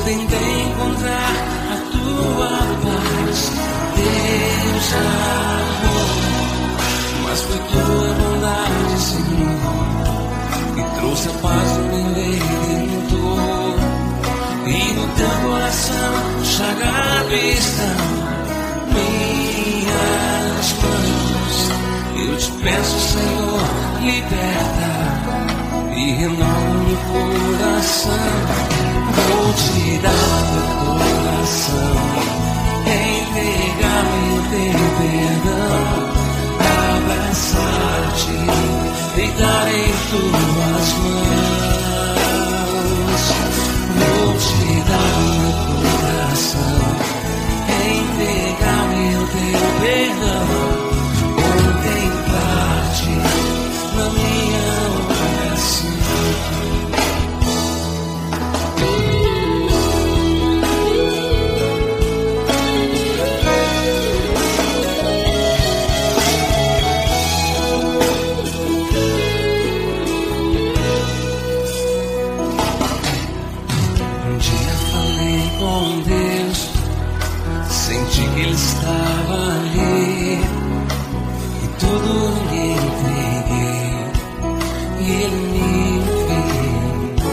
tentei encontrar a tua paz, Deus amor, mas foi tua bondade, Senhor, que trouxe a paz do meu Redentor. E no teu coração chagado estão minhas mãos. Eu te peço, Senhor, liberta e renova meu coração. Vou te dar meu coração, entregar-me o teu perdão, abraçar-te, deitar em tuas mãos. Vou te dar meu coração, entregar-me o teu perdão, contemplar-te na minha oração. Com Deus, senti que Ele estava ali e tudo lhe entreguei e Ele me ouviu.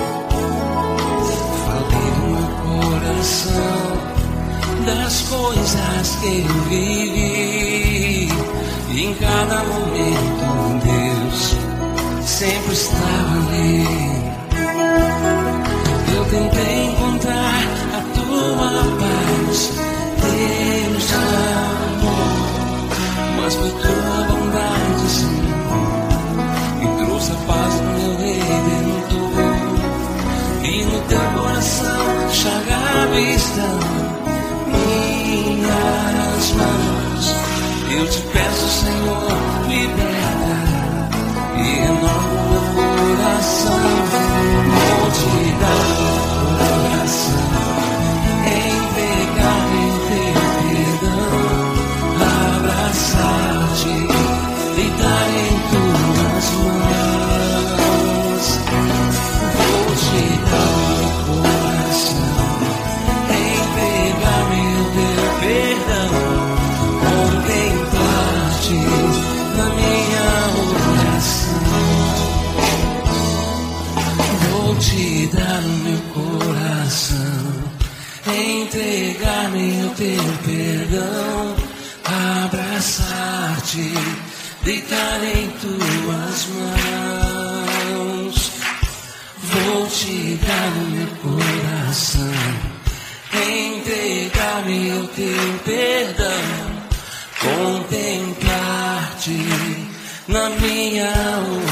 Falei no meu coração das coisas que eu vivi e em cada momento Deus sempre estava ali. Eu tentei encontrar a tua paz, Deus amor, mas foi tua bondade, Senhor, que trouxe a paz do meu Redentor. E no teu coração chagado estão minhas mãos. Eu te peço, Senhor, liberta e renova o meu coração. Vou te dar o coração, entregar-me o teu perdão, abraçar-te, deitar em tuas mãos. Vou te dar o coração, entregar-me o teu perdão, contemplar-te na minha oração. Vou te dar o meu coração, entregar-me o teu perdão, abraçar-te, deitar em tuas mãos. Vou te dar o meu coração, entregar-me o teu perdão, contemplar-te na minha oração.